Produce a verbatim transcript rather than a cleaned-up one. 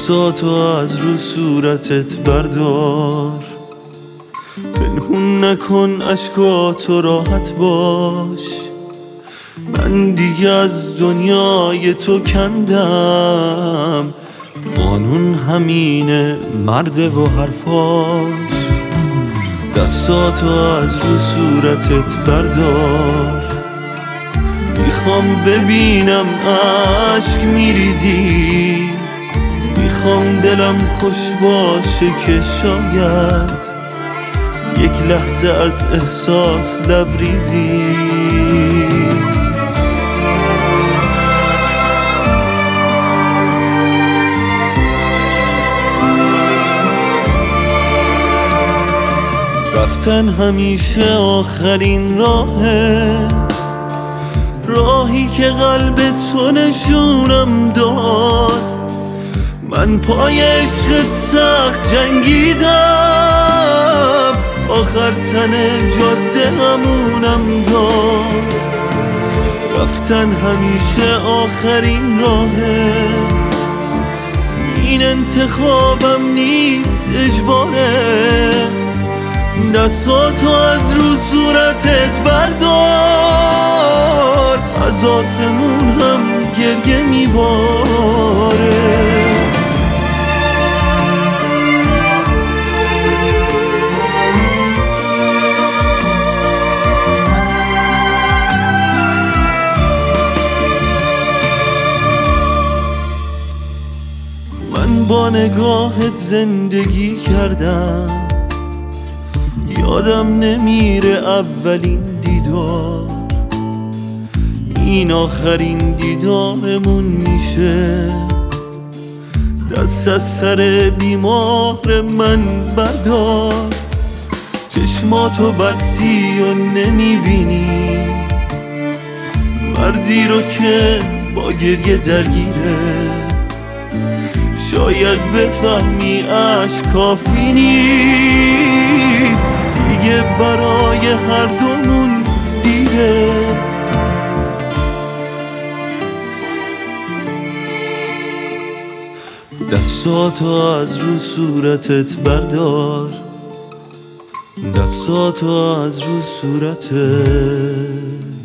دستاتو از رو صورتت بردار، پنهون نکن اشکاتو، راحت باش. من دیگه از دنیای تو کندم، قانون همینه، مرده و حرفاش. دستاتو از رو صورتت بردار، میخوام ببینم عشق میریزی، میخوام دلم خوش باشه که شاید یک لحظه از احساس لبریزی. رفتن همیشه آخرین راهه، راهی که قلب تو نشونم داد. من پای عشقت سخت جنگیدم، آخر تن جاده همونم داد. رفتن همیشه آخرین راهه، این انتخابم نیست، اجباره. دستاتو از رو صورتت بردار، از آسمون هم گریه میباره. من با نگاهت زندگی کردم، یادم نمیره اولین دیدار. این آخرین دیدارمون میشه، دست از سر بیمار من بردار. چشماتو بستی و نمیبینی مردی رو که با گریه درگیره. شاید بفهمی عشق کافی نیست، دیگه برای هر دومون دیره. دستاتو از رو صورتت بردار، دستاتو از رو صورتت